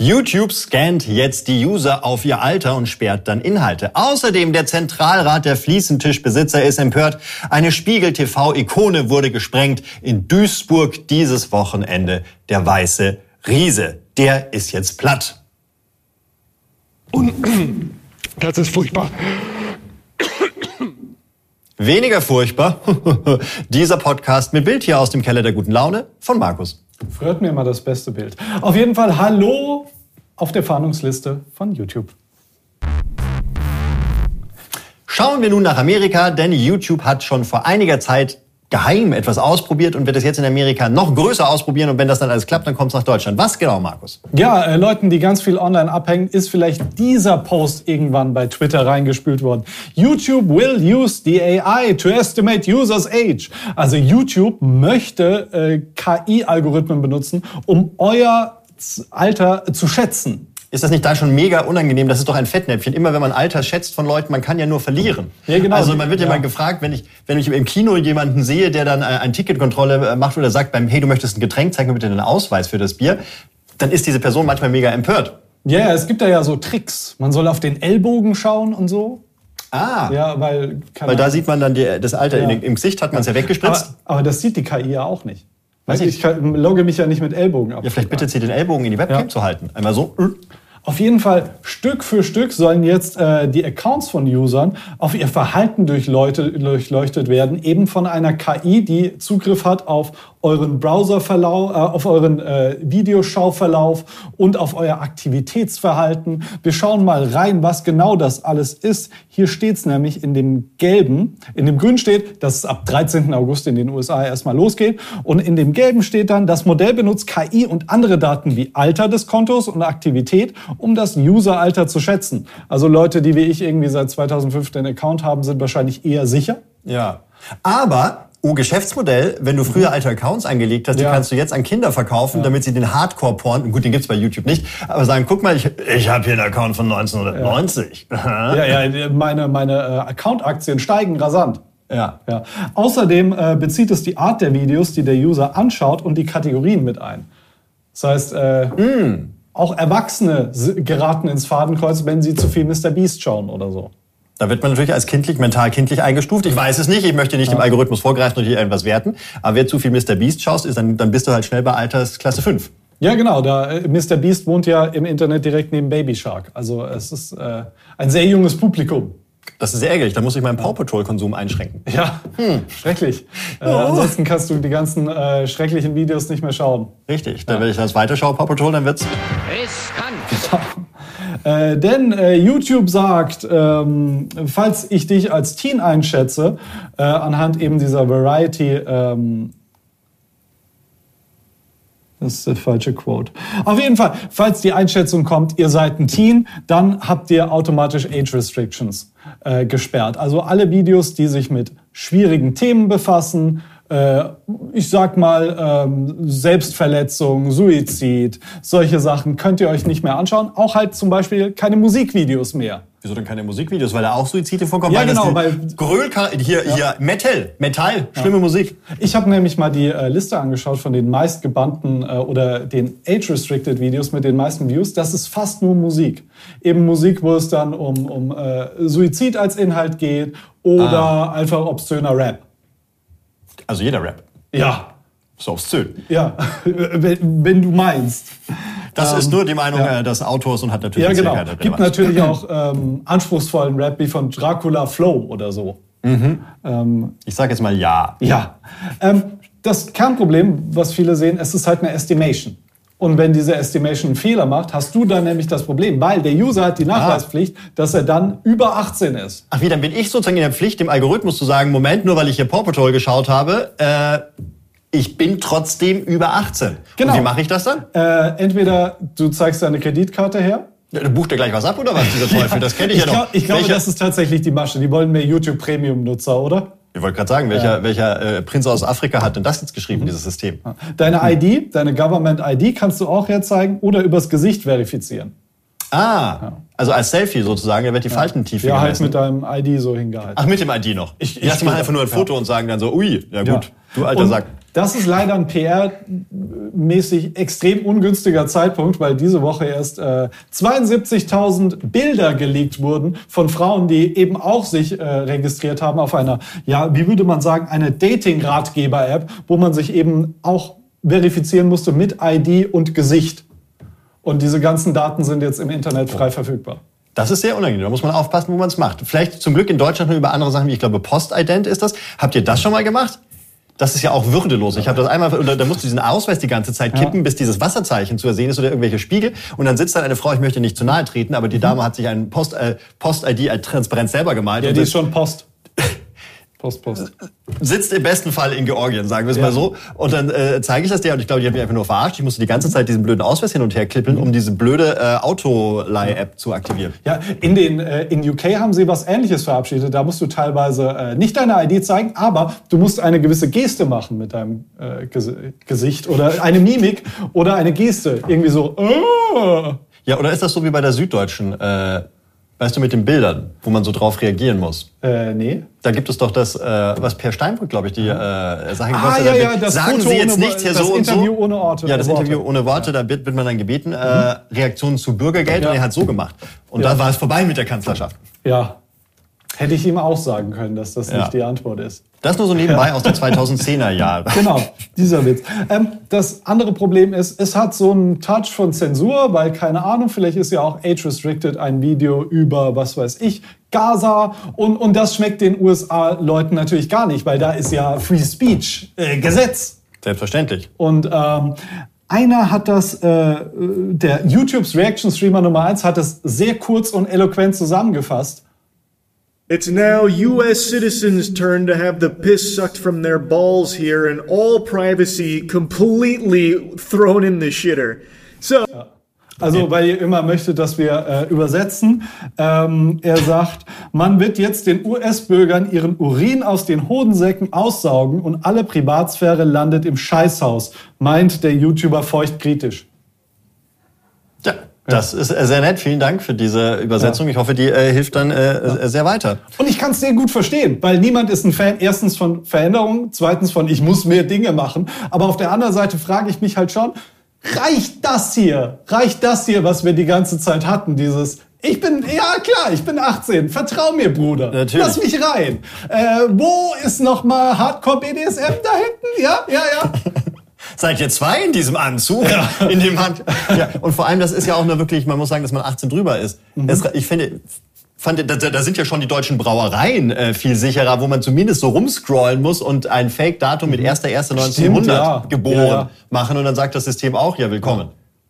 YouTube scannt jetzt die User auf ihr Alter und sperrt dann Inhalte. Außerdem der Zentralrat der Fliesentischbesitzer ist empört. Eine Spiegel-TV-Ikone wurde gesprengt. In Duisburg dieses Wochenende der weiße Riese. Der ist jetzt platt. Und das ist furchtbar. Weniger furchtbar, dieser Podcast mit Bild hier aus dem Keller der guten Laune von Markus. Früher hatten wir immer das beste Bild. Auf jeden Fall hallo auf der Fahndungsliste von YouTube. Schauen wir nun nach Amerika, denn YouTube hat schon vor einiger Zeit geheim etwas ausprobiert und wird es jetzt in Amerika noch größer ausprobieren. Und wenn das dann alles klappt, dann kommt es nach Deutschland. Was genau, Markus? Ja, Leuten, die ganz viel online abhängen, ist vielleicht dieser Post irgendwann bei Twitter reingespült worden. YouTube will use the AI to estimate users' age. Also YouTube möchte KI-Algorithmen benutzen, um euer Alter zu schätzen. Ist das nicht da schon mega unangenehm? Das ist doch ein Fettnäpfchen. Immer wenn man Alter schätzt von Leuten, man kann ja nur verlieren. Ja, genau. Also man wird ja mal gefragt, wenn ich im Kino jemanden sehe, der dann eine Ticketkontrolle macht oder sagt hey, du möchtest ein Getränk, zeig mir bitte den Ausweis für das Bier, dann ist diese Person manchmal mega empört. Ja, es gibt da ja so Tricks. Man soll auf den Ellbogen schauen und so. Ah, ja, weil da sieht man dann das Alter. Ja. Im Gesicht hat man es ja weggespritzt. Aber das sieht die KI ja auch nicht. Ich logge mich ja nicht mit Ellbogen ab. Ja, vielleicht bittet sie den Ellbogen in die Webcam zu halten. Einmal so. Auf jeden Fall, Stück für Stück sollen jetzt die Accounts von Usern auf ihr Verhalten durchleuchtet werden, eben von einer KI, die Zugriff hat auf euren Browserverlauf, auf euren Videoschauverlauf und auf euer Aktivitätsverhalten. Wir schauen mal rein, was genau das alles ist. Hier steht's nämlich in dem Gelben. In dem Grün steht, dass es ab 13. August in den USA erstmal losgeht. Und in dem Gelben steht dann, das Modell benutzt KI und andere Daten wie Alter des Kontos und Aktivität, um das Useralter zu schätzen. Also Leute, die wie ich irgendwie seit 2005 den Account haben, sind wahrscheinlich eher sicher. Ja, aber Geschäftsmodell, wenn du früher alte Accounts angelegt hast, die kannst du jetzt an Kinder verkaufen, damit sie den Hardcore-Porn, gut, den gibt's bei YouTube nicht, aber sagen, guck mal, ich habe hier einen Account von 1990. Meine Account-Aktien steigen rasant. Ja. Außerdem bezieht es die Art der Videos, die der User anschaut, und die Kategorien mit ein. Das heißt, auch Erwachsene geraten ins Fadenkreuz, wenn sie zu viel Mr. Beast schauen oder so. Da wird man natürlich als mental kindlich eingestuft. Ich weiß es nicht, ich möchte nicht dem Algorithmus vorgreifen und hier irgendwas werten. Aber wer zu viel Mr. Beast schaust, dann bist du halt schnell bei Altersklasse 5. Ja, genau. Mr. Beast wohnt ja im Internet direkt neben Baby Shark. Also es ist ein sehr junges Publikum. Das ist sehr ärgerlich, da muss ich meinen Paw Patrol-Konsum einschränken. Ja, schrecklich. Ansonsten kannst du die ganzen schrecklichen Videos nicht mehr schauen. Richtig, wenn ich das weiterschaue, Paw Patrol, dann wird's riskant. Denn YouTube sagt, falls ich dich als Teen einschätze, anhand eben dieser Variety, das ist der falsche Quote. Auf jeden Fall, falls die Einschätzung kommt, ihr seid ein Teen, dann habt ihr automatisch Age Restrictions gesperrt. Also alle Videos, die sich mit schwierigen Themen befassen, ich sag mal Selbstverletzung, Suizid, solche Sachen könnt ihr euch nicht mehr anschauen. Auch halt zum Beispiel keine Musikvideos mehr. Wieso denn keine Musikvideos? Weil da auch Suizide vorkommen? Ja, genau. Hier Metall, schlimme Musik. Ich habe nämlich mal die Liste angeschaut von den meist gebannten oder den Age-Restricted Videos mit den meisten Views. Das ist fast nur Musik. Eben Musik, wo es dann um Suizid als Inhalt geht oder einfach obszöner Rap. Also jeder Rap? Ja. So obszön. Ja, wenn du meinst. Das ist nur die Meinung des Autors und hat natürlich... Ja, genau. Gibt natürlich auch anspruchsvollen Rap wie von Dracula Flow oder so. Ich sage jetzt mal ja. Ja. Das Kernproblem, was viele sehen, es ist halt eine Estimation. Und wenn diese Estimation einen Fehler macht, hast du dann nämlich das Problem, weil der User hat die Nachweispflicht, dass er dann über 18 ist. Ach wie, dann bin ich sozusagen in der Pflicht, dem Algorithmus zu sagen, Moment, nur weil ich hier Paw Patrol geschaut habe, ich bin trotzdem über 18. Genau. Und wie mache ich das dann? Entweder du zeigst deine Kreditkarte her. Ja, du bucht ja gleich was ab, oder was, dieser Teufel? Das kenne ich ja doch. Ich glaube, das ist tatsächlich die Masche. Die wollen mehr YouTube-Premium-Nutzer, oder? Ich wollte gerade sagen, welcher Prinz aus Afrika hat denn das jetzt geschrieben, dieses System? Deine ID, deine Government-ID kannst du auch herzeigen oder übers Gesicht verifizieren. Also als Selfie sozusagen, da wird die Faltentiefe gemessen. Ja, halt mit deinem ID so hingehalten. Ach, mit dem ID noch? Ich lasse mal einfach nur ein Foto und sagen dann so, ui, ja gut, du alter Sack. Das ist leider ein mäßig extrem ungünstiger Zeitpunkt, weil diese Woche erst 72.000 Bilder geleakt wurden von Frauen, die eben auch sich registriert haben auf einer, ja, wie würde man sagen, eine Dating-Ratgeber-App, wo man sich eben auch verifizieren musste mit ID und Gesicht. Und diese ganzen Daten sind jetzt im Internet frei verfügbar. Das ist sehr unangenehm. Da muss man aufpassen, wo man es macht. Vielleicht zum Glück in Deutschland nur über andere Sachen, wie ich glaube Postident ist das. Habt ihr das schon mal gemacht? Das ist ja auch würdelos. Ich habe das einmal, da musst du diesen Ausweis die ganze Zeit kippen, bis dieses Wasserzeichen zu ersehen ist oder irgendwelche Spiegel. Und dann sitzt dann eine Frau, ich möchte nicht zu nahe treten, aber die Dame hat sich einen Post-ID als Transparenz selber gemalt. Ja, und die ist schon Post. Sitzt im besten Fall in Georgien, sagen wir es mal so. Und dann zeige ich das dir und ich glaube, die haben mich einfach nur verarscht. Ich musste die ganze Zeit diesen blöden Ausweis hin und her klippeln, um diese blöde Autoleih-App zu aktivieren. Ja, in UK haben sie was Ähnliches verabschiedet. Da musst du teilweise nicht deine ID zeigen, aber du musst eine gewisse Geste machen mit deinem Gesicht oder eine Mimik oder eine Geste. Irgendwie so. Ja, oder ist das so wie bei der Süddeutschen? Weißt du, mit den Bildern, wo man so drauf reagieren muss? Nee. Da gibt es doch das, was Per Steinbrück, glaube ich, die Sachen das sagen Foto Sie jetzt ohne, nicht hier das so und so. Interview ohne Orte. Ja, das Interview ohne Worte, da wird man dann gebeten, Reaktionen zu Bürgergeld und er hat so gemacht. Und dann war es vorbei mit der Kanzlerschaft. Ja. Hätte ich ihm auch sagen können, dass das nicht die Antwort ist. Das nur so nebenbei aus den 2010er Jahren. Genau, dieser Witz. Das andere Problem ist, es hat so einen Touch von Zensur, weil, keine Ahnung, vielleicht ist ja auch age-restricted ein Video über, was weiß ich, Gaza. Und das schmeckt den USA-Leuten natürlich gar nicht, weil da ist ja Free Speech Gesetz. Selbstverständlich. Und einer hat das, der YouTubes Reaction-Streamer Nummer 1 hat es sehr kurz und eloquent zusammengefasst. It's now U.S. citizens' turn to have the piss sucked from their balls here and all privacy completely thrown in the shitter. So. Also, weil ihr immer möchtet, dass wir übersetzen. Er sagt, man wird jetzt den US-Bürgern ihren Urin aus den Hodensäcken aussaugen und alle Privatsphäre landet im Scheißhaus, meint der YouTuber feuchtkritisch. Ja. Das ist sehr nett. Vielen Dank für diese Übersetzung. Ich hoffe, die hilft dann sehr weiter. Und ich kann es sehr gut verstehen, weil niemand ist ein Fan, erstens von Veränderungen, zweitens von ich muss mehr Dinge machen. Aber auf der anderen Seite frage ich mich halt schon, reicht das hier, was wir die ganze Zeit hatten, dieses ich bin 18, vertrau mir, Bruder. Natürlich. Lass mich rein. Wo ist nochmal Hardcore BDSM da hinten? Ja. Seid ihr zwei in diesem Anzug? Ja. In dem ja. Und vor allem, das ist ja auch nur wirklich, man muss sagen, dass man 18 drüber ist. Ich finde, da sind ja schon die deutschen Brauereien viel sicherer, wo man zumindest so rumscrollen muss und ein Fake-Datum mit 1.1.1900 geboren machen und dann sagt das System auch, ja, willkommen.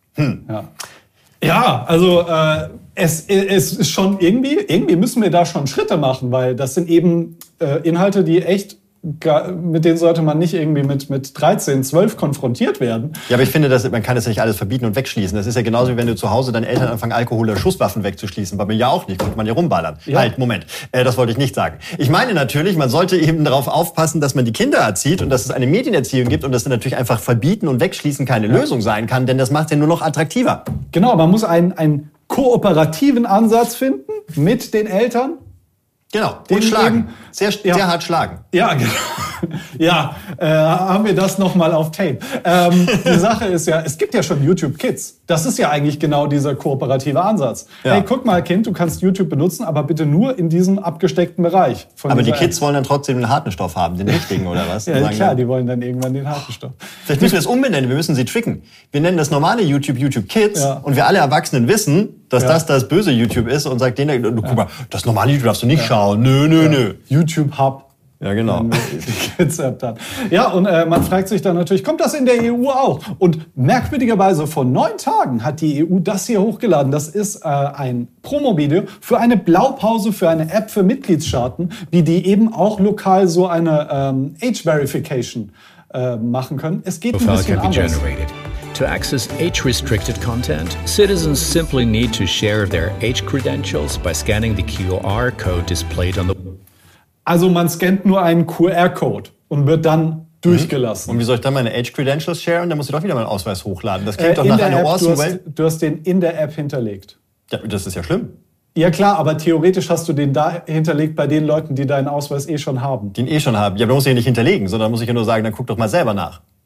Ja, also es ist schon irgendwie müssen wir da schon Schritte machen, weil das sind eben Inhalte, die echt mit denen sollte man nicht irgendwie mit 13, 12 konfrontiert werden. Ja, aber ich finde, man kann das ja nicht alles verbieten und wegschließen. Das ist ja genauso, wie wenn du zu Hause deinen Eltern anfangen, Alkohol oder Schusswaffen wegzuschließen. Bei mir ja auch nicht, konnte man ja rumballern. Ja. Halt, Moment, das wollte ich nicht sagen. Ich meine natürlich, man sollte eben darauf aufpassen, dass man die Kinder erzieht und dass es eine Medienerziehung gibt und dass natürlich einfach verbieten und wegschließen keine Lösung sein kann, denn das macht es ja nur noch attraktiver. Genau, man muss einen kooperativen Ansatz finden mit den Eltern. Genau, und schlagen. Sehr hart schlagen. Ja, genau. Ja, haben wir das nochmal auf Tape. Die Sache ist ja, es gibt ja schon YouTube Kids. Das ist ja eigentlich genau dieser kooperative Ansatz. Ja. Hey, guck mal, Kind, du kannst YouTube benutzen, aber bitte nur in diesem abgesteckten Bereich. Aber die Kids wollen dann trotzdem den harten Stoff haben, den richtigen, oder was? Ja, klar, die wollen dann irgendwann den harten Stoff. Vielleicht müssen wir es umbenennen, wir müssen sie tricken. Wir nennen das normale YouTube Kids und wir alle Erwachsenen wissen, dass das böse YouTube ist und sagt denen, guck mal, das normale YouTube darfst du nicht schauen. Nö. YouTube Hub. Ja, genau. Ja, und man fragt sich dann natürlich, kommt das in der EU auch? Und merkwürdigerweise vor 9 Tagen hat die EU das hier hochgeladen. Das ist ein Promo-Video für eine Blaupause für eine App für Mitgliedstaaten, wie die eben auch lokal so eine Age-Verification machen können. Es geht ein bisschen anders. To access age-restricted content, citizens simply need to share their age credentials by scanning the QR code displayed on the... Also man scannt nur einen QR-Code und wird dann durchgelassen. Und wie soll ich dann meine Age-Credentials sharen? Dann muss ich doch wieder meinen Ausweis hochladen. Das klingt doch nach einer awesome Way. Du hast den in der App hinterlegt. Ja, das ist ja schlimm. Ja klar, aber theoretisch hast du den da hinterlegt bei den Leuten, die deinen Ausweis schon haben. Den schon haben. Ja, aber muss ich ja nicht hinterlegen, sondern muss ich ja nur sagen, dann guck doch mal selber nach.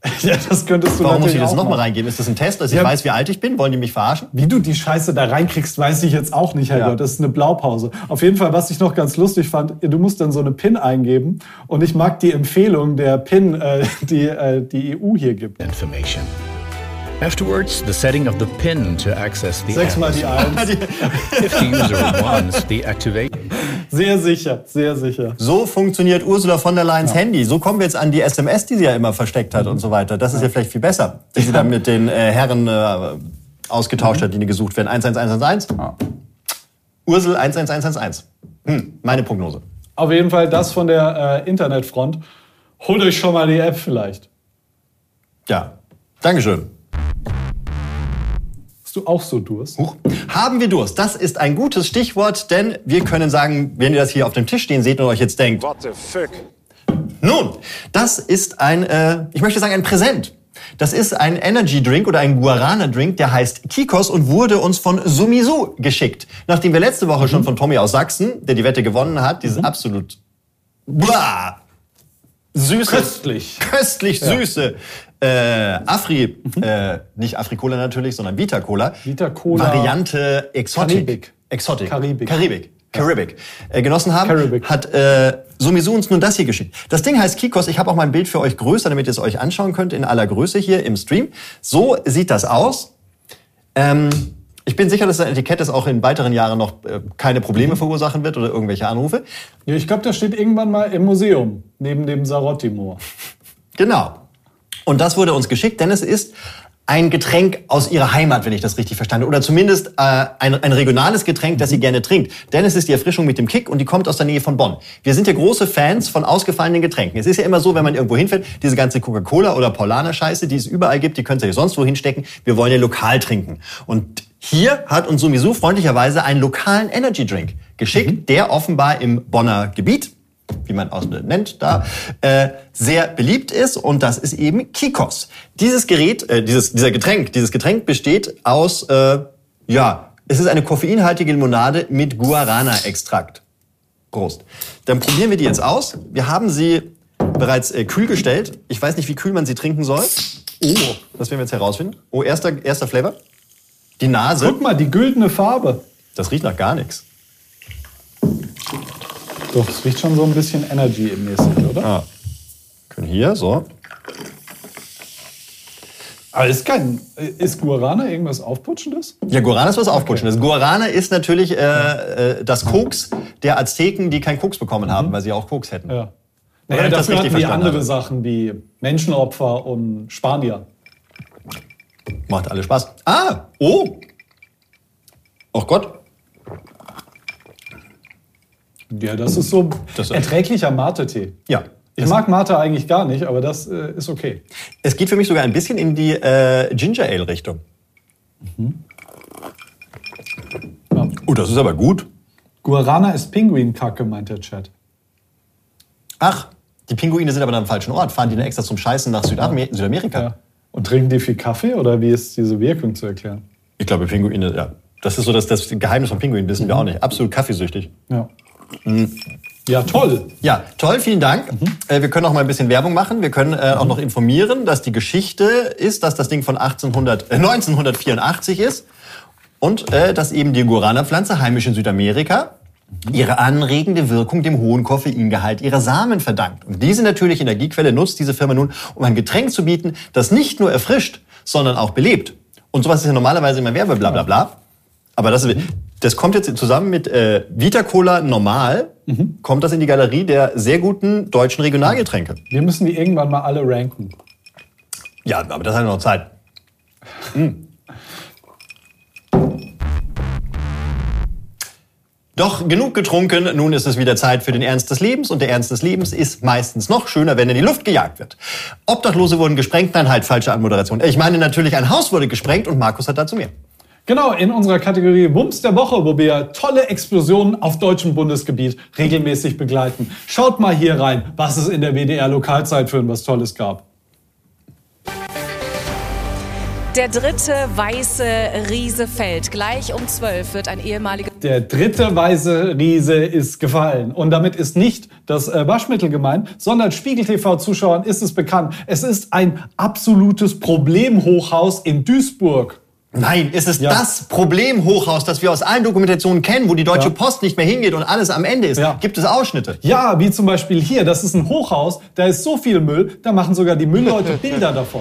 Ja, das könntest du Warum muss natürlich ich das auch nochmal machen. reingeben? Ist das ein Test, dass ich Ja. weiß, wie alt ich bin? Wollen die mich verarschen? Wie du die Scheiße da reinkriegst, weiß ich jetzt auch nicht, Herrgott. Ja. Das ist eine Blaupause. Auf jeden Fall, was ich noch ganz lustig fand, du musst dann so eine PIN eingeben. Und ich mag die Empfehlung der PIN, die EU hier gibt. Information. Afterwards, the setting of the PIN to access the Sechsmal die apps. 1. If the user wants the activation. Sehr sicher, sehr sicher. So funktioniert Ursula von der Leyens Handy. So kommen wir jetzt an die SMS, die sie ja immer versteckt hat und so weiter. Das ist ja vielleicht viel besser, die sie dann mit den Herren ausgetauscht hat, die gesucht werden. 11111. Ursel 11111. Meine Prognose. Auf jeden Fall das von der Internetfront. Holt euch schon mal die App vielleicht. Ja, Dankeschön. Hast du auch so Durst? Huch. Haben wir Durst? Das ist ein gutes Stichwort, denn wir können sagen, wenn ihr das hier auf dem Tisch stehen seht und euch jetzt denkt, What the fuck? nun, das ist ein, ich möchte sagen, ein Präsent. Das ist ein Energy Drink oder ein Guarana Drink, der heißt Kikos und wurde uns von Sumisu geschickt. Nachdem wir letzte Woche schon von Tommy aus Sachsen, der die Wette gewonnen hat, dieses absolut süße, köstlich süße nicht Afri-Cola natürlich, sondern Vita-Cola. Vita-Cola. Variante Exotic. Karibik. Genossen haben, Karibik. hat Sumisu uns nun das hier geschickt. Das Ding heißt Kikos. Ich habe auch mal ein Bild für euch größer, damit ihr es euch anschauen könnt, in aller Größe hier im Stream. So sieht das aus. Ich bin sicher, dass das Etikett das auch in weiteren Jahren noch keine Probleme verursachen wird oder irgendwelche Anrufe. Ja, ich glaube, das steht irgendwann mal im Museum, neben dem Sarotti-Moor. Genau. Und das wurde uns geschickt, denn es ist ein Getränk aus ihrer Heimat, wenn ich das richtig verstanden habe. Oder zumindest ein regionales Getränk, das sie gerne trinkt. Denn es ist die Erfrischung mit dem Kick und die kommt aus der Nähe von Bonn. Wir sind ja große Fans von ausgefallenen Getränken. Es ist ja immer so, wenn man irgendwo hinfährt, diese ganze Coca-Cola oder Paulaner-Scheiße, die es überall gibt, die könnt ihr sonst wo hinstecken. Wir wollen ja lokal trinken. Und hier hat uns Sumisu freundlicherweise einen lokalen Energy-Drink geschickt, der offenbar im Bonner Gebiet, wie man auch nennt, da sehr beliebt ist, und das ist eben Kikos. Dieses Getränk besteht aus, es ist eine koffeinhaltige Limonade mit Guarana-Extrakt. Prost. Dann probieren wir die jetzt aus. Wir haben sie bereits kühl gestellt. Ich weiß nicht, wie kühl man sie trinken soll. Oh, das werden wir jetzt herausfinden. Oh, erster Flavor. Die Nase. Guck mal, die güldene Farbe. Das riecht nach gar nichts. Doch, es riecht schon so ein bisschen Energy-mäßig, oder? Ah. Können hier, so. Aber ist Guarana irgendwas Aufputschendes? Ja, Guarana ist was Aufputschendes. Guarana ist natürlich das Koks der Azteken, die kein Koks bekommen haben, weil sie auch Koks hätten. Ja. Oder Naja, ich das dafür richtig hatten die verstanden andere habe. Sachen wie Menschenopfer und Spanier. Macht alles Spaß. Oh Gott. Ja, das ist so Das- erträglicher Mate-Tee. Ja. Ich mag Mate eigentlich gar nicht, aber das ist okay. Es geht für mich sogar ein bisschen in die Ginger Ale Richtung. Ja. Oh, das ist aber gut. Guarana ist Pinguinkacke, meint der Chat. Ach, die Pinguine sind aber dann am falschen Ort. Fahren die denn extra zum Scheißen nach Südamerika? Ja. Und trinken die viel Kaffee oder wie ist diese Wirkung zu erklären? Ich glaube, Pinguine, ja. Das ist so das Geheimnis von Pinguinen, wissen wir auch nicht. Absolut kaffeesüchtig. Ja. Ja, toll. Ja, toll, vielen Dank. Wir können auch mal ein bisschen Werbung machen. Wir können auch noch informieren, dass die Geschichte ist, dass das Ding von 1984 ist und dass eben die Guarana-Pflanze, heimisch in Südamerika, ihre anregende Wirkung dem hohen Koffeingehalt ihrer Samen verdankt. Und diese natürliche Energiequelle nutzt diese Firma nun, um ein Getränk zu bieten, das nicht nur erfrischt, sondern auch belebt. Und sowas ist ja normalerweise immer Werbe, bla bla bla. Aber das kommt jetzt zusammen mit Vita-Cola normal, kommt das in die Galerie der sehr guten deutschen Regionalgetränke. Wir müssen die irgendwann mal alle ranken. Ja, aber das hat ja noch Zeit. Doch genug getrunken, nun ist es wieder Zeit für den Ernst des Lebens. Und der Ernst des Lebens ist meistens noch schöner, wenn er in die Luft gejagt wird. Obdachlose wurden gesprengt, nein, halt, falsche Anmoderation. Ich meine natürlich, ein Haus wurde gesprengt und Markus hat dazu mehr. Genau, in unserer Kategorie Wumms der Woche, wo wir tolle Explosionen auf deutschem Bundesgebiet regelmäßig begleiten. Schaut mal hier rein, was es in der WDR Lokalzeit für was Tolles gab. Der dritte weiße Riese fällt. Gleich um 12 wird ein ehemaliger... Der dritte weiße Riese ist gefallen. Und damit ist nicht das Waschmittel gemeint, sondern Spiegel-TV-Zuschauern ist es bekannt. Es ist ein absolutes Problemhochhaus in Duisburg. Nein, ist es das Problemhochhaus, das wir aus allen Dokumentationen kennen, wo die Deutsche Post nicht mehr hingeht und alles am Ende ist? Ja. Gibt es Ausschnitte? Ja, wie zum Beispiel hier. Das ist ein Hochhaus, da ist so viel Müll, da machen sogar die Müllleute Bilder davon.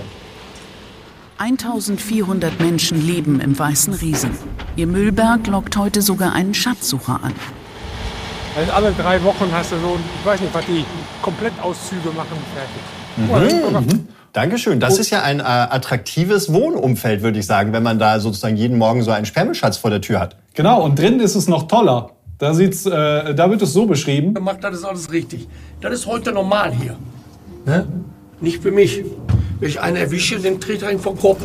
1400 Menschen leben im Weißen Riesen. Ihr Müllberg lockt heute sogar einen Schatzsucher an. Also alle 3 Wochen hast du so, ich weiß nicht, was die Komplettauszüge machen, fertig. Dankeschön. Das ist ja ein attraktives Wohnumfeld, würde ich sagen, wenn man da sozusagen jeden Morgen so einen Sperrmüllschatz vor der Tür hat. Genau, und drinnen ist es noch toller. Da wird es so beschrieben. Gemacht, das ist alles richtig. Das ist heute normal hier. Ne? Nicht für mich. Wenn ich einen erwische, dann trete ich ihn vom Kopf.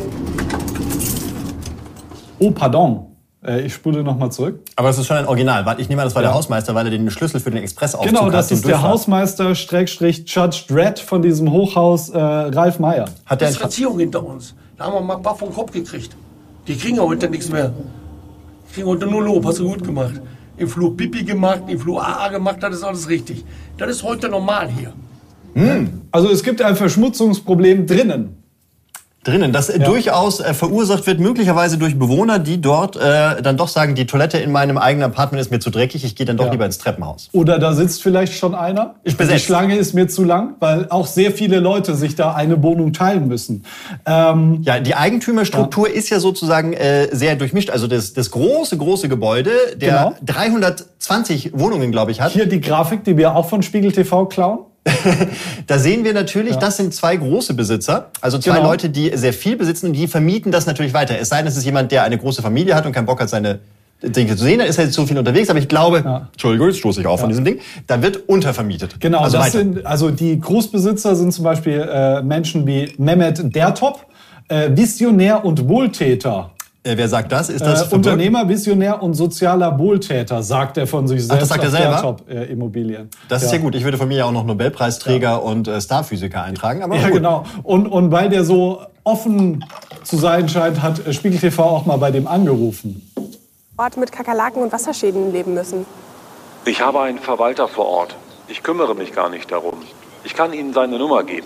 Oh, pardon. Ich spule noch mal zurück. Aber es ist schon ein Original. Ich nehme an, das war der Hausmeister, weil er den Schlüssel für den Expressaufzug hat. Genau, das ist der Hausmeister Judge Dredd von diesem Hochhaus Ralf Meyer. Hat der Beziehung hinter uns. Da haben wir mal ein paar vom Kopf gekriegt. Die kriegen heute nichts mehr. Die kriegen heute nur Lob. Hast du gut gemacht. Im Flur Pipi gemacht, im Flur AA gemacht, das ist alles richtig. Das ist heute normal hier. Also es gibt ein Verschmutzungsproblem drinnen. Das durchaus verursacht wird, möglicherweise durch Bewohner, die dort dann doch sagen, die Toilette in meinem eigenen Apartment ist mir zu dreckig, ich gehe dann doch lieber ins Treppenhaus. Oder da sitzt vielleicht schon einer. Die Schlange ist mir zu lang, weil auch sehr viele Leute sich da eine Wohnung teilen müssen. Die Eigentümerstruktur ist ja sozusagen sehr durchmischt. Also das große Gebäude, der 320 Wohnungen, glaube ich, hat. Hier die Grafik, die wir auch von Spiegel TV klauen. Da sehen wir natürlich, das sind 2 große Besitzer, also 2 Leute, die sehr viel besitzen und die vermieten das natürlich weiter. Es sei denn, es ist jemand, der eine große Familie hat und keinen Bock hat, seine Dinge zu sehen, dann ist er jetzt so viel unterwegs, aber ich glaube, Entschuldigung, jetzt stoße ich auf von diesem Ding, da wird untervermietet. Genau, also die Großbesitzer sind zum Beispiel Menschen wie Mehmet Dertop, Visionär und Wohltäter. Wer sagt das? Ist das Unternehmer, Visionär und sozialer Wohltäter, sagt er von sich selbst. Das sagt er selber? Dertop, Immobilien. Das ist ja gut. Ich würde von mir ja auch noch Nobelpreisträger und Starphysiker eintragen. Aber gut. Genau. Und weil der so offen zu sein scheint, hat Spiegel TV auch mal bei dem angerufen. Orte mit Kakerlaken und Wasserschäden leben müssen. Ich habe einen Verwalter vor Ort. Ich kümmere mich gar nicht darum. Ich kann Ihnen seine Nummer geben.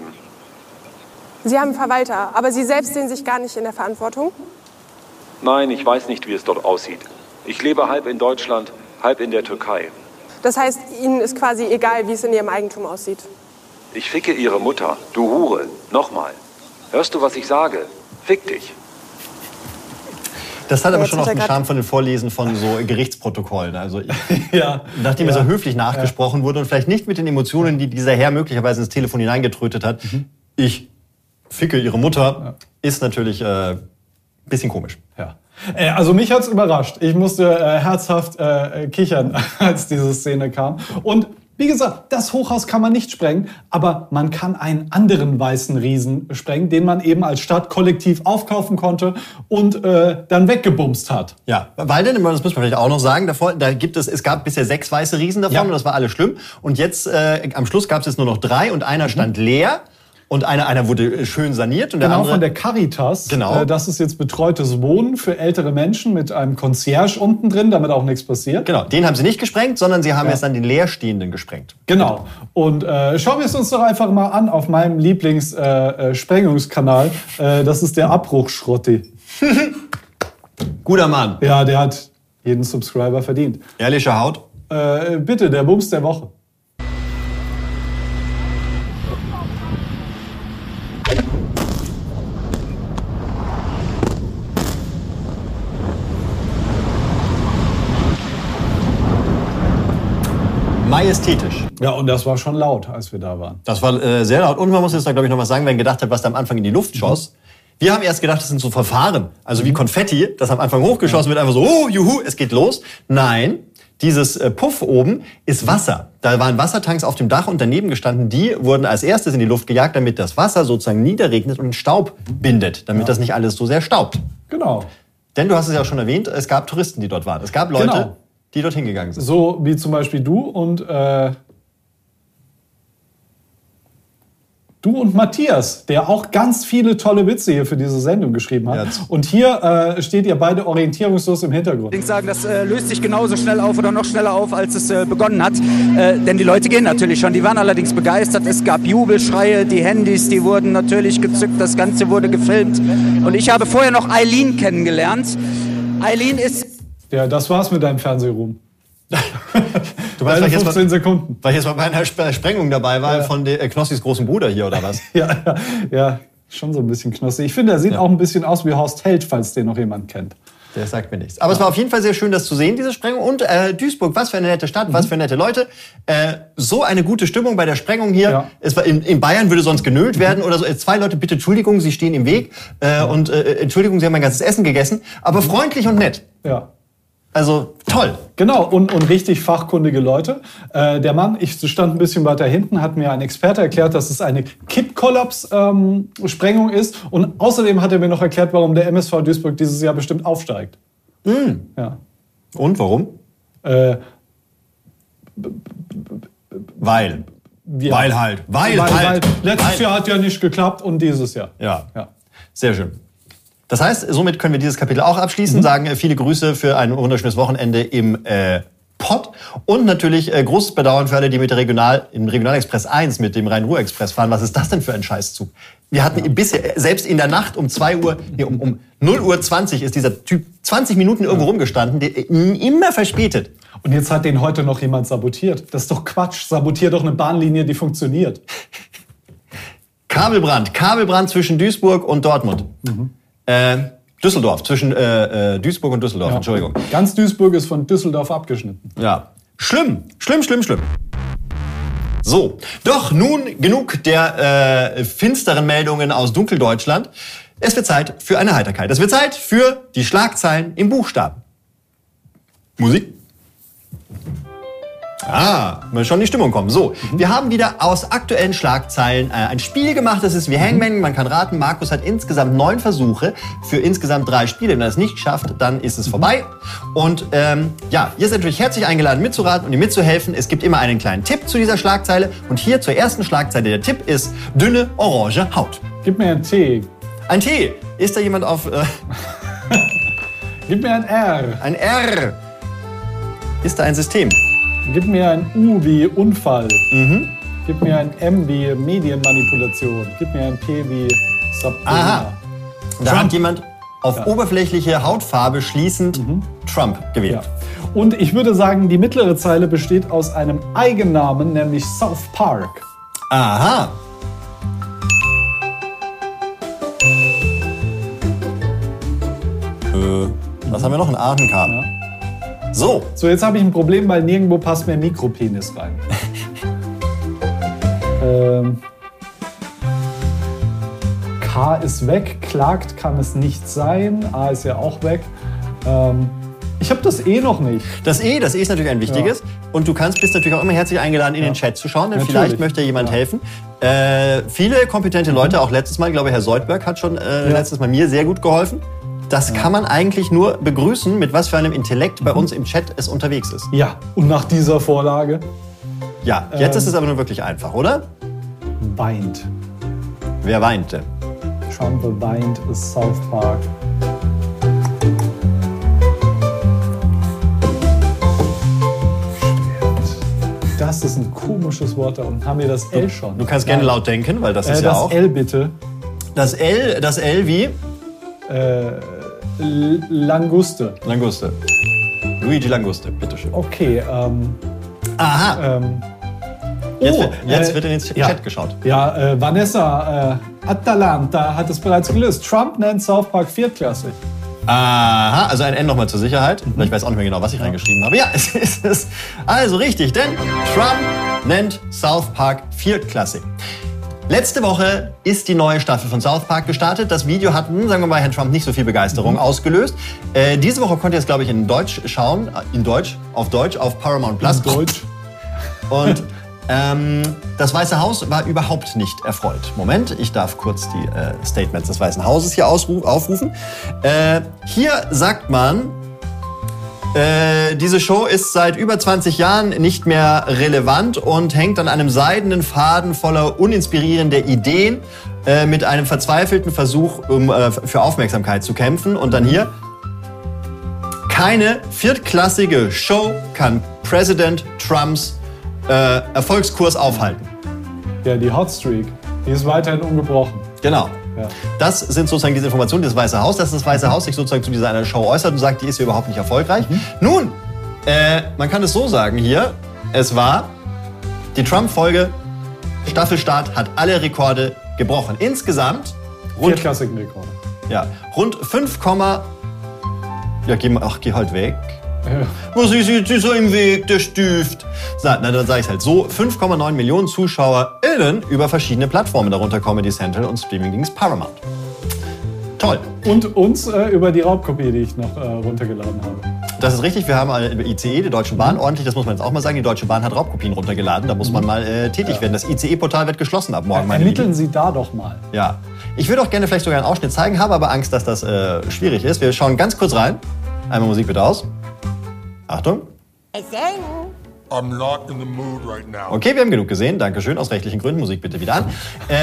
Sie haben einen Verwalter, aber Sie selbst sehen sich gar nicht in der Verantwortung? Nein, ich weiß nicht, wie es dort aussieht. Ich lebe halb in Deutschland, halb in der Türkei. Das heißt, Ihnen ist quasi egal, wie es in Ihrem Eigentum aussieht? Ich ficke Ihre Mutter, du Hure. Nochmal. Hörst du, was ich sage? Fick dich. Das hat aber schon auch den Charme von den Vorlesen von so Gerichtsprotokollen. Also nachdem er so höflich nachgesprochen wurde und vielleicht nicht mit den Emotionen, die dieser Herr möglicherweise ins Telefon hineingetrötet hat, ich ficke Ihre Mutter, ist natürlich bisschen komisch. Ja. Also mich hat's überrascht. Ich musste herzhaft kichern, als diese Szene kam. Und wie gesagt, das Hochhaus kann man nicht sprengen, aber man kann einen anderen weißen Riesen sprengen, den man eben als Stadt kollektiv aufkaufen konnte und dann weggebumst hat. Ja, weil denn, das muss man vielleicht auch noch sagen, es gab bisher 6 weiße Riesen davon und das war alles schlimm. Und jetzt, am Schluss gab es jetzt nur noch 3 und einer stand leer. Und einer wurde schön saniert. Und der andere von der Caritas. Genau. Das ist jetzt betreutes Wohnen für ältere Menschen mit einem Concierge unten drin, damit auch nichts passiert. Genau, den haben sie nicht gesprengt, sondern sie haben jetzt dann den leerstehenden gesprengt. Genau. Und schauen wir es uns doch einfach mal an auf meinem Lieblingssprengungskanal. Das ist der Abbruchschrotti. Guter Mann. Ja, der hat jeden Subscriber verdient. Ehrliche Haut? Bitte, der Bums der Woche. Majestätisch. Ja, und das war schon laut, als wir da waren. Das war sehr laut. Und man muss jetzt da, glaube ich, noch was sagen, wenn gedacht hat, was da am Anfang in die Luft schoss. Wir haben erst gedacht, das sind so Verfahren. Also wie Konfetti, das am Anfang hochgeschossen wird, einfach so, oh, juhu, es geht los. Nein, dieses Puff oben ist Wasser. Da waren Wassertanks auf dem Dach und daneben gestanden. Die wurden als erstes in die Luft gejagt, damit das Wasser sozusagen niederregnet und Staub bindet, damit das nicht alles so sehr staubt. Genau. Denn du hast es ja auch schon erwähnt, es gab Touristen, die dort waren. Es gab Leute, die dort hingegangen sind. So wie zum Beispiel du und Du und Matthias, der auch ganz viele tolle Witze hier für diese Sendung geschrieben hat. Und hier steht ihr beide orientierungslos im Hintergrund. Ich sagen, das löst sich genauso schnell auf oder noch schneller auf, als es begonnen hat. Denn die Leute gehen natürlich schon. Die waren allerdings begeistert. Es gab Jubelschreie, die Handys, die wurden natürlich gezückt. Das Ganze wurde gefilmt. Und ich habe vorher noch Eileen kennengelernt. Eileen ist... Ja, das war's mit deinem Fernsehruhm. Du weißt, weil ich 15 Sekunden. Weil ich jetzt mal bei einer Sprengung dabei war von Knossis großen Bruder hier, oder was? ja, schon so ein bisschen Knossi. Ich finde, er sieht auch ein bisschen aus wie Horst Held, falls den noch jemand kennt. Der sagt mir nichts. Aber es war auf jeden Fall sehr schön, das zu sehen, diese Sprengung. Und Duisburg, was für eine nette Stadt, was für nette Leute. So eine gute Stimmung bei der Sprengung hier. Ja. Es war in Bayern würde sonst genölt werden oder so. 2 Leute, bitte Entschuldigung, Sie stehen im Weg. Und Entschuldigung, Sie haben mein ganzes Essen gegessen. Aber freundlich und nett. Ja. Also toll. Genau, und richtig fachkundige Leute. Der Mann, ich stand ein bisschen weiter hinten, hat mir ein Experte erklärt, dass es eine Kippkollaps-Sprengung ist. Und außerdem hat er mir noch erklärt, warum der MSV Duisburg dieses Jahr bestimmt aufsteigt. Ja. Und warum? Weil. Ja. Weil halt. Weil. Letztes Jahr hat ja nicht geklappt und dieses Jahr. Ja. Sehr schön. Das heißt, somit können wir dieses Kapitel auch abschließen, sagen viele Grüße für ein wunderschönes Wochenende im Pott und natürlich großes Bedauern für alle, die mit der im Regionalexpress 1 mit dem Rhein-Ruhr-Express fahren. Was ist das denn für ein Scheißzug? Wir hatten bisher, selbst in der Nacht um 2 Uhr, um 0:20 Uhr ist dieser Typ 20 Minuten irgendwo rumgestanden, der immer verspätet. Und jetzt hat den heute noch jemand sabotiert. Das ist doch Quatsch. Sabotiert doch eine Bahnlinie, die funktioniert. Kabelbrand zwischen Duisburg und Dortmund. Düsseldorf, zwischen Duisburg und Düsseldorf, Entschuldigung. Ganz Duisburg ist von Düsseldorf abgeschnitten. Ja. Schlimm. So, doch nun genug der finsteren Meldungen aus Dunkeldeutschland. Es wird Zeit für eine Heiterkeit. Es wird Zeit für die Schlagzeilen im Buchstaben. Musik. Mal schon in die Stimmung kommen. So, wir haben wieder aus aktuellen Schlagzeilen ein Spiel gemacht. Das ist wie Hangman. Man kann raten, Markus hat insgesamt 9 Versuche für insgesamt 3 Spiele. Wenn er es nicht schafft, dann ist es vorbei. Und ihr seid natürlich herzlich eingeladen mitzuraten und ihr mitzuhelfen. Es gibt immer einen kleinen Tipp zu dieser Schlagzeile. Und hier zur ersten Schlagzeile. Der Tipp ist dünne orange Haut. Gib mir einen T. Ein T. Ist da jemand auf... Gib mir ein R. Ein R. Ist da ein System? Gib mir ein U wie Unfall. Gib mir ein M wie Medienmanipulation. Gib mir ein P wie Subpoena. Aha. Da hat jemand auf oberflächliche Hautfarbe schließend Trump gewählt. Ja. Und ich würde sagen, die mittlere Zeile besteht aus einem Eigennamen, nämlich South Park. Aha. Was haben wir noch? Ein Ahnenkabel. Ja. So, jetzt habe ich ein Problem, weil nirgendwo passt mehr Mikropenis rein. K ist weg, klagt kann es nicht sein. A ist ja auch weg. Ich habe das E noch nicht. Das E ist natürlich ein wichtiges. Ja. Und du bist natürlich auch immer herzlich eingeladen, in den Chat zu schauen, denn vielleicht möchte jemand helfen. Viele kompetente Leute, auch letztes Mal, ich glaube, Herr Seudberg hat schon letztes Mal mir sehr gut geholfen. Das kann man eigentlich nur begrüßen, mit was für einem Intellekt bei uns im Chat es unterwegs ist. Ja, und nach dieser Vorlage? Ja, jetzt ist es aber nur wirklich einfach, oder? Weint. Wer weint denn? Trump weint ist South Park. Das ist ein komisches Wort da unten. Haben wir das L schon? Du kannst gerne laut denken, weil das ist ja auch... Das L bitte. Das L wie? Languste. Luigi Languste, bitteschön. Okay. Aha. Jetzt wird in den Chat geschaut. Ja, Vanessa Atalanta hat es bereits gelöst. Trump nennt South Park viertklassig. Aha, also ein N nochmal zur Sicherheit. Ich weiß auch nicht mehr genau, was ich reingeschrieben habe. Ja, es ist es. Also richtig, denn Trump nennt South Park viertklassig. Letzte Woche ist die neue Staffel von South Park gestartet. Das Video hat, sagen wir mal, Herrn Trump nicht so viel Begeisterung ausgelöst. Diese Woche konnte ihr es, glaube ich, in Deutsch schauen. Auf Paramount Plus. Deutsch. Und das Weiße Haus war überhaupt nicht erfreut. Moment, ich darf kurz die Statements des Weißen Hauses hier aufrufen. Hier sagt man, Diese Show ist seit über 20 Jahren nicht mehr relevant und hängt an einem seidenen Faden voller uninspirierender Ideen mit einem verzweifelten Versuch, für Aufmerksamkeit zu kämpfen. Und dann hier: Keine viertklassige Show kann Präsident Trumps Erfolgskurs aufhalten. Ja, die Hotstreak, die ist weiterhin ungebrochen. Genau. Ja. Das sind sozusagen diese Informationen des Weiße Haus, dass das Weiße Haus sich sozusagen zu dieser einer Show äußert und sagt, die ist ja überhaupt nicht erfolgreich. Nun, man kann es so sagen hier, es war die Trump-Folge, Staffelstart hat alle Rekorde gebrochen. Insgesamt viertklassigen Rekorde. Ja, rund 5, ja, geh halt weg. Ja. Was ist jetzt so im Weg, der Stift? Na, dann sage ich halt so: 5,9 Millionen ZuschauerInnen über verschiedene Plattformen, darunter Comedy Central und Streamingdienst Paramount. Toll. Und uns über die Raubkopie, die ich noch runtergeladen habe. Das ist richtig, wir haben über ICE, die Deutsche Bahn, ordentlich, das muss man jetzt auch mal sagen, die Deutsche Bahn hat Raubkopien runtergeladen, da muss man mal tätig werden. Das ICE-Portal wird geschlossen ab morgen. Ermitteln Sie da doch mal. Ja. Ich würde auch gerne vielleicht sogar einen Ausschnitt zeigen, habe aber Angst, dass das schwierig ist. Wir schauen ganz kurz rein. Einmal Musik bitte aus. Achtung. I'm not in the mood right now. Okay, wir haben genug gesehen. Dankeschön. Aus rechtlichen Gründen. Musik bitte wieder an.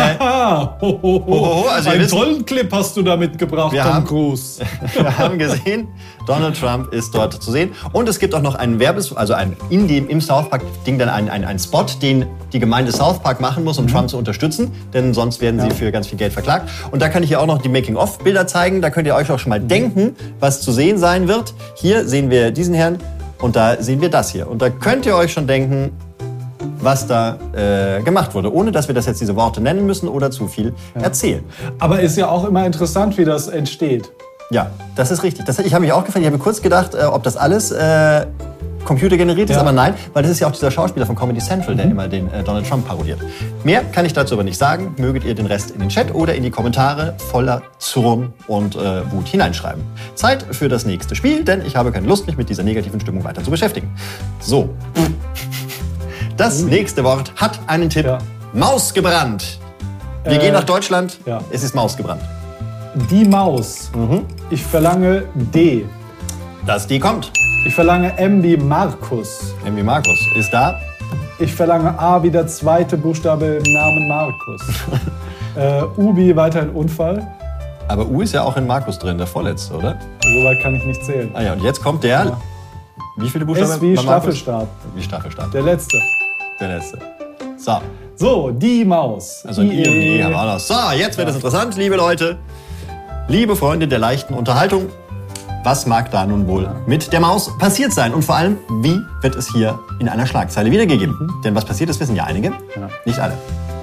Also einen tollen Clip hast du da mitgebracht, Tom Cruise. Wir haben gesehen, Donald Trump ist dort zu sehen. Und es gibt auch noch einen im South Park-Ding dann einen Spot, den die Gemeinde South Park machen muss, um Trump zu unterstützen. Denn sonst werden sie für ganz viel Geld verklagt. Und da kann ich hier auch noch die Making-of-Bilder zeigen. Da könnt ihr euch auch schon mal denken, was zu sehen sein wird. Hier sehen wir diesen Herrn. Und da sehen wir das hier. Und da könnt ihr euch schon denken, was da gemacht wurde, ohne dass wir das jetzt diese Worte nennen müssen oder zu viel erzählen. Aber ist ja auch immer interessant, wie das entsteht. Ja, das ist richtig. Ich habe mich auch gefragt, ich habe kurz gedacht, ob das alles computergeneriert ist, aber nein, weil das ist ja auch dieser Schauspieler von Comedy Central, der immer den Donald Trump parodiert. Mehr kann ich dazu aber nicht sagen. Möget ihr den Rest in den Chat oder in die Kommentare voller Zorn und Wut hineinschreiben. Zeit für das nächste Spiel, denn ich habe keine Lust, mich mit dieser negativen Stimmung weiter zu beschäftigen. So. Das nächste Wort hat einen Tipp. Ja. Maus gebrannt. Wir gehen nach Deutschland. Ja. Es ist Maus gebrannt. Die Maus. Ich verlange D. Das D kommt. Ich verlange M wie Markus. M wie Markus ist da. Ich verlange A wie der zweite Buchstabe im Namen Markus. U wie weiterhin Unfall. Aber U ist ja auch in Markus drin, der vorletzte, oder? Soweit kann ich nicht zählen. Ah ja, und jetzt kommt der. Ja. Wie viele Buchstaben? S wie Staffelstab. Wie Staffelstab. Der letzte. Der letzte. So. So, die Maus. Also ein I und E haben wir auch noch. So, jetzt wird es interessant, liebe Leute. Liebe Freunde der leichten Unterhaltung. Was mag da nun wohl mit der Maus passiert sein? Und vor allem, wie wird es hier in einer Schlagzeile wiedergegeben? Denn was passiert ist, wissen ja einige, nicht alle.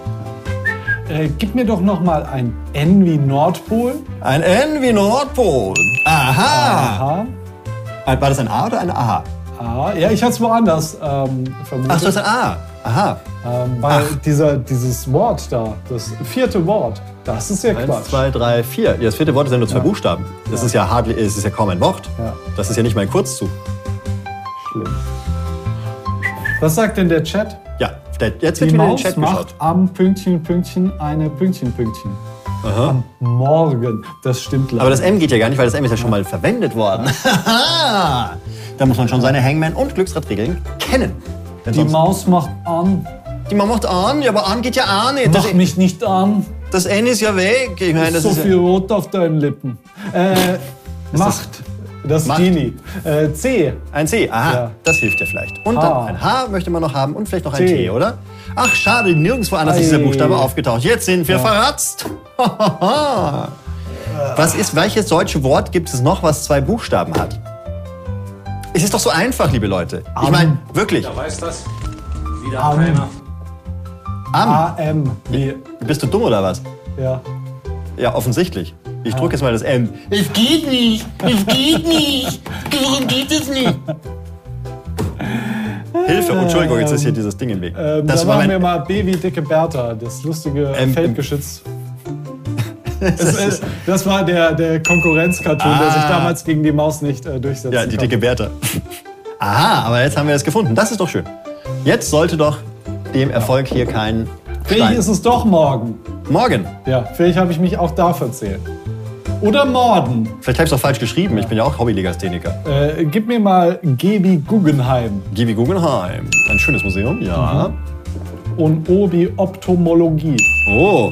Gib mir doch noch mal ein N wie Nordpol. Ein N wie Nordpol. Aha. War das ein A oder ein Aha? A. Ja, ich hatte es woanders vermutet. Ach, du hast ein A. Aha. Weil dieses Wort da, das vierte Wort, das ist ja Quatsch. 1, 2, 3, 4. Das vierte Wort ist ja nur 2 Buchstaben. Das ist ja kaum ein Wort. Ja. Das ist ja nicht mal ein Kurzzug. Schlimm. Was sagt denn der Chat? Ja, jetzt wird wieder in den Chat geschaut. Macht am Pünktchen, Pünktchen eine Pünktchen, Pünktchen. Aha. Am Morgen. Das stimmt leider. Aber das M geht ja gar nicht, weil das M ist ja schon mal verwendet worden. Da muss man schon seine Hangman- und Glücksradregeln kennen. Die Maus macht an. Die Maus macht an? Ja, aber an geht ja auch nicht. Mach mich nicht an. Das N ist ja weg. Ich meine, das so ist viel Rot auf deinen Lippen. Macht. Das ist Genie. C. Ein C, aha, ja. Das hilft ja vielleicht. Und dann ein H möchte man noch haben und vielleicht noch ein T, oder? Ach, schade, nirgendwo anders ist dieser Buchstabe aufgetaucht. Jetzt sind wir verratzt. Welches deutsche Wort gibt es noch, was 2 Buchstaben hat? Es ist doch so einfach, liebe Leute. Ich meine, wirklich. Wer weiß das? Wieder keiner. AM. Bist du dumm oder was? Ja. Ja, offensichtlich. Ich drücke jetzt mal das M. Es geht nicht. Es geht nicht. Warum geht es nicht? Hilfe, Entschuldigung, jetzt ist hier dieses Ding im Weg. Das war mir mal B wie dicke Bertha, das lustige Feldgeschütz. Das war der Konkurrenz-Cartoon, der sich damals gegen die Maus nicht durchsetzen Ja, die dicke Bertha. Aha, aber jetzt haben wir es gefunden. Das ist doch schön. Jetzt sollte doch dem Erfolg hier kein Vielleicht ist es doch morgen. Morgen? Ja, vielleicht habe ich mich auch da verzählt. Oder Morden. Vielleicht habe ich es auch falsch geschrieben. Ich bin ja auch Hobbylegastheniker. Gib mir mal G wie Guggenheim. G wie Guggenheim. Ein schönes Museum, ja. Und O wie Ophthalmologie. Oh.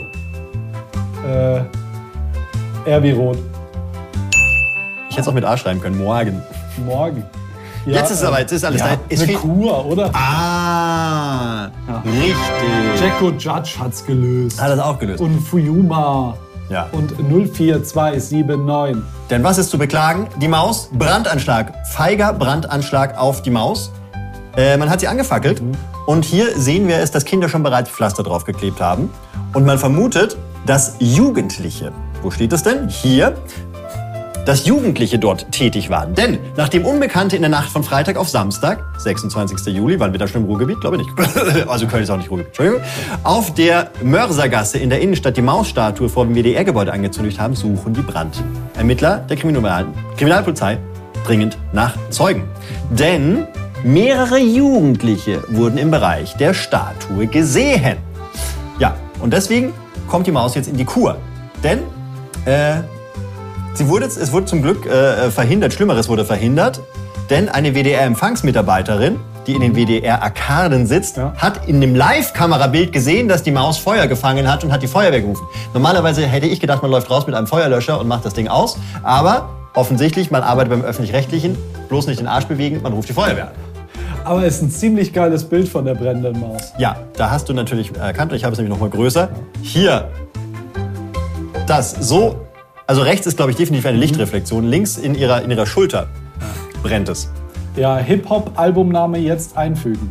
R wie Rot. Ich hätte es auch mit A schreiben können. Morgen. Morgen. Ja, Jetzt ist es aber, jetzt ist alles da. Es eine fehlt- Kur, oder? Ah, richtig. Jacko Judge hat's gelöst. Hat das auch gelöst. Und Fuyuma. Ja. Und 04279. Denn was ist zu beklagen? Die Maus, Brandanschlag. Feiger Brandanschlag auf die Maus. Man hat sie angefackelt. Und hier sehen wir es, dass Kinder schon bereits Pflaster draufgeklebt haben. Und man vermutet, dass Jugendliche, wo steht es denn? Hier. Dass Jugendliche dort tätig waren. Denn nachdem Unbekannte in der Nacht von Freitag auf Samstag, 26. Juli, waren wir da schon im Ruhrgebiet? Glaube ich nicht. Also Köln ist auch nicht Ruhrgebiet. Entschuldigung. Auf der Mörsergasse in der Innenstadt die Mausstatue vor dem WDR-Gebäude angezündet haben, suchen die Brandermittler der Kriminalpolizei dringend nach Zeugen. Denn mehrere Jugendliche wurden im Bereich der Statue gesehen. Ja, und deswegen kommt die Maus jetzt in die Kur. Denn es wurde zum Glück verhindert, Schlimmeres wurde verhindert, denn eine WDR-Empfangsmitarbeiterin, die in den WDR-Arkaden sitzt, hat in dem Live-Kamerabild gesehen, dass die Maus Feuer gefangen hat und hat die Feuerwehr gerufen. Normalerweise hätte ich gedacht, man läuft raus mit einem Feuerlöscher und macht das Ding aus, aber offensichtlich, man arbeitet beim Öffentlich-Rechtlichen, bloß nicht den Arsch bewegen, man ruft die Feuerwehr an. Aber es ist ein ziemlich geiles Bild von der brennenden Maus. Ja, da hast du natürlich erkannt, ich habe es nämlich noch mal größer. Hier, das so. Also rechts ist, glaube ich, definitiv eine Lichtreflexion. Links in ihrer Schulter brennt es. Ja, Hip-Hop-Albumname jetzt einfügen.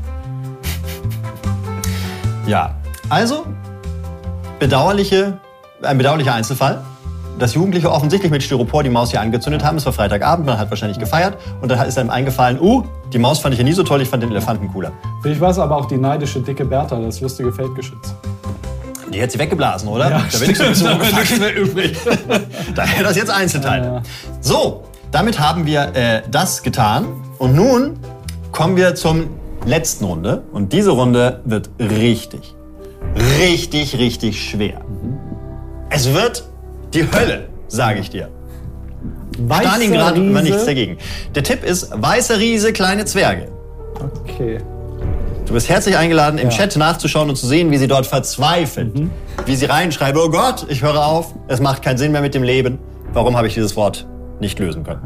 Ja, also ein bedauerlicher Einzelfall. Dass Jugendliche offensichtlich mit Styropor die Maus hier angezündet haben. Es war Freitagabend, man hat wahrscheinlich gefeiert. Und dann ist einem eingefallen, die Maus fand ich ja nie so toll, ich fand den Elefanten cooler. Vielleicht war es aber auch die neidische dicke Bertha, das lustige Feldgeschütz. Die hätte sie weggeblasen, oder? Ja, da wäre nichts da wäre nichts mehr übrig. Da wäre das jetzt Einzelteile. Ja. So, damit haben wir das getan. Und nun kommen wir zum letzten Runde. Und diese Runde wird richtig schwer. Es wird die Hölle, sage ich dir. Weißer Stalingrad war Riese. nichts dagegen. Der Tipp ist weißer Riese, kleine Zwerge. Okay. Du bist herzlich eingeladen, im Chat nachzuschauen und zu sehen, wie sie dort verzweifelt. Wie sie reinschreiben, oh Gott, ich höre auf, es macht keinen Sinn mehr mit dem Leben. Warum habe ich dieses Wort nicht lösen können?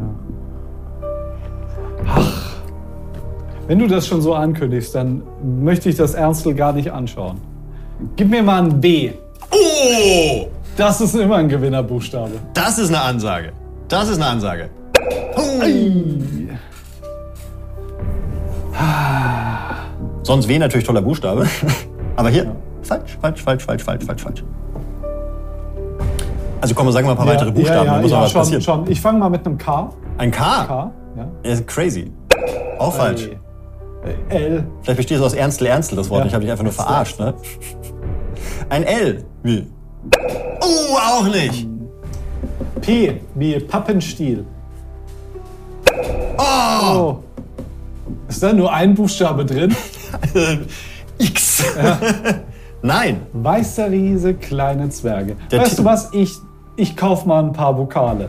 Ach, wenn du das schon so ankündigst, dann möchte ich das Ernstl gar nicht anschauen. Gib mir mal ein B. Oh! Das ist immer ein Gewinnerbuchstabe. Das ist eine Ansage. Das ist eine Ansage. Sonst W natürlich toller Buchstabe. Aber hier, falsch. Also komm, sagen wir mal ein paar weitere Buchstaben, dann muss mal was passieren. Schon. Ich fange mal mit einem K. Ein K? K, ja. Ist crazy. Auch falsch. L. Vielleicht besteht es aus Ernstl, das Wort. Ja. Ich habe dich einfach nur verarscht, ne? Ein L. Wie? Auch nicht. P wie Pappenstiel. Oh! Ist da nur ein Buchstabe drin? X. Ja. Nein. Weißer Riese, kleine Zwerge. Der Weißt du was? Ich kauf mal ein paar Vokale.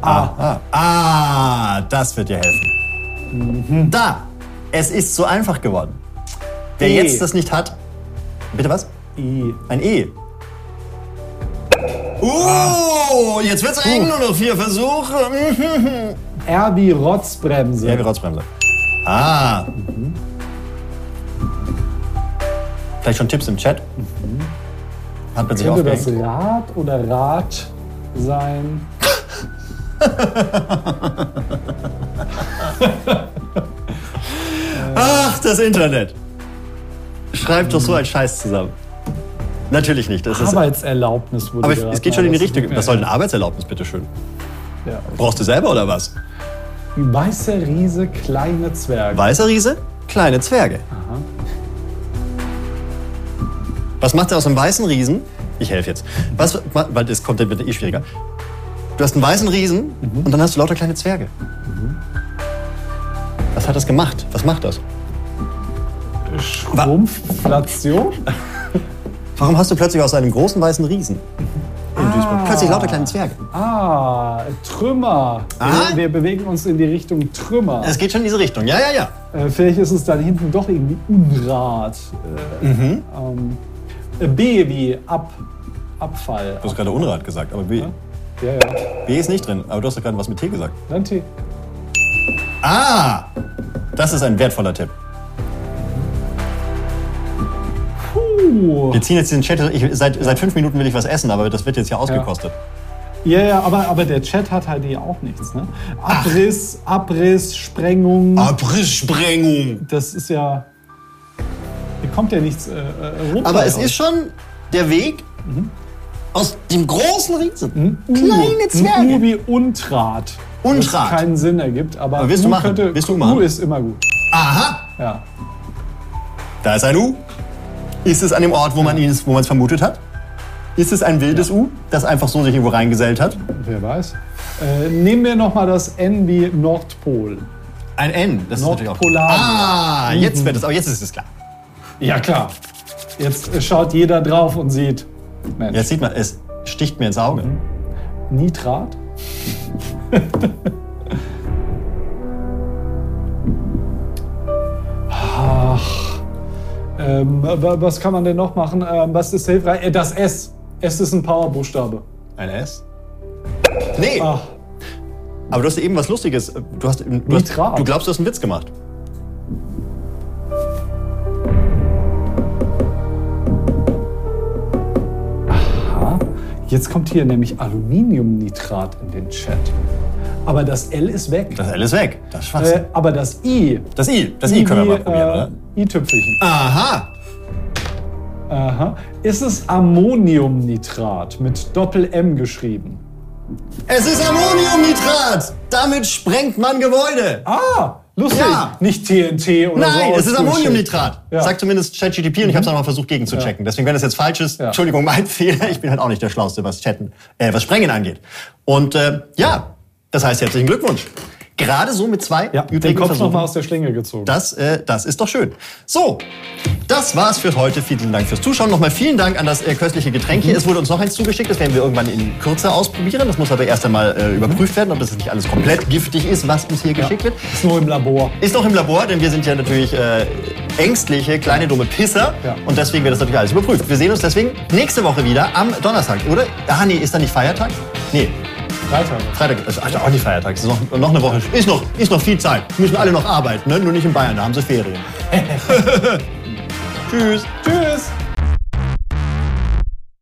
Das wird dir helfen. Da. Es ist so einfach geworden. Wer E. jetzt das nicht hat. Bitte was? I. Ein E. Jetzt wird's eng, nur noch 4 Versuche. R wie Rotzbremse. R wie Rotzbremse. Vielleicht schon Tipps im Chat? Hat man sich Könnte das aufgehängt? Rad oder Rad sein? Ach, das Internet. Schreibt doch so ein Scheiß zusammen. Natürlich nicht. Das ist, Arbeitserlaubnis wurde aber gerade es geht schon in die mal. Richtung. Was soll denn Arbeitserlaubnis, bitteschön? Ja. Brauchst du selber oder was? Weißer Riese, kleine Zwerge. Weißer Riese, kleine Zwerge. Aha. Was macht er aus einem weißen Riesen? Ich helfe jetzt. Weil das kommt dann wird schwieriger. Du hast einen weißen Riesen und dann hast du lauter kleine Zwerge. Was hat das gemacht? Was macht das? Schrumpflation? Warum hast du plötzlich aus einem großen weißen Riesen in Duisburg. Plötzlich lauter kleine Zwerge. Trümmer. Wir bewegen uns in die Richtung Trümmer. Es geht schon in diese Richtung, ja. Vielleicht ist es dann hinten doch irgendwie Unrat. B wie Abfall. Du hast gerade Unrat gesagt, aber B. Ja. B ist nicht drin, aber du hast doch gerade was mit T gesagt. Dann T. Das ist ein wertvoller Tipp. Wir ziehen jetzt den Chat. Seit 5 Minuten will ich was essen, aber das wird jetzt ja ausgekostet. Ja, aber der Chat hat halt hier auch nichts. Ne? Abriss, Sprengung. Abrisssprengung. Das ist ja. Hier kommt ja nichts runter. Aber es ist schon der Weg aus dem großen Riesen. Kleine Zwerge. U wie Untrat. Untrat. Was keinen Sinn ergibt, aber willst du machen? U ist immer gut. Aha. Ja. Da ist ein U. Ist es an dem Ort, wo man es vermutet hat? Ist es ein wildes U, das einfach so sich irgendwo reingesellt hat? Wer weiß. Nehmen wir noch mal das N wie Nordpol. Ein N, das ist natürlich auch. Jetzt wird es, aber jetzt ist es klar. Ja klar. Jetzt schaut jeder drauf und sieht. Mensch. Jetzt sieht man, es sticht mir ins Auge. Nitrat. Was kann man denn noch machen? Was ist hilfreich? Das S. S ist ein Powerbuchstabe. Ein S? Nee. Aber du hast eben was Lustiges. Du glaubst, du hast einen Witz gemacht. Aha. Jetzt kommt hier nämlich Aluminiumnitrat in den Chat. Aber das L ist weg. Das L ist weg. Das ist Schwachsinn. Aber das I. Das I können wir mal probieren, oder? I-Tüpfelchen. Aha. Ist es Ammoniumnitrat mit Doppel-M geschrieben? Es ist Ammoniumnitrat. Damit sprengt man Gebäude. Lustig. Ja. Nicht TNT oder so. Nein, es ist Ammoniumnitrat. Ja. Sagt zumindest ChatGPT und ich habe es auch mal versucht gegen zu checken. Deswegen, wenn das jetzt falsch ist, Entschuldigung, mein Fehler. Ich bin halt auch nicht der Schlauste, was Sprengen angeht. Und das heißt herzlichen Glückwunsch. Gerade so mit 2 übrigen den Kopf Versuchen. noch mal aus der Schlinge gezogen. Das ist doch schön. So, das war's für heute. Vielen Dank fürs Zuschauen. Nochmal vielen Dank an das köstliche Getränk hier. Es wurde uns noch eins zugeschickt. Das werden wir irgendwann in Kürze ausprobieren. Das muss aber erst einmal überprüft werden, ob das nicht alles komplett giftig ist, was uns hier geschickt wird. Ist noch im Labor. Ist noch im Labor, denn wir sind ja natürlich ängstliche, kleine, dumme Pisser. Ja. Und deswegen wird das natürlich alles überprüft. Wir sehen uns deswegen nächste Woche wieder am Donnerstag, oder? Nee, ist da nicht Feiertag? Nee. Freitag ist auch nicht Feiertag. Ist noch eine Woche. Ist noch viel Zeit. Müssen alle noch arbeiten, ne? Nur nicht in Bayern, da haben sie Ferien. Tschüss.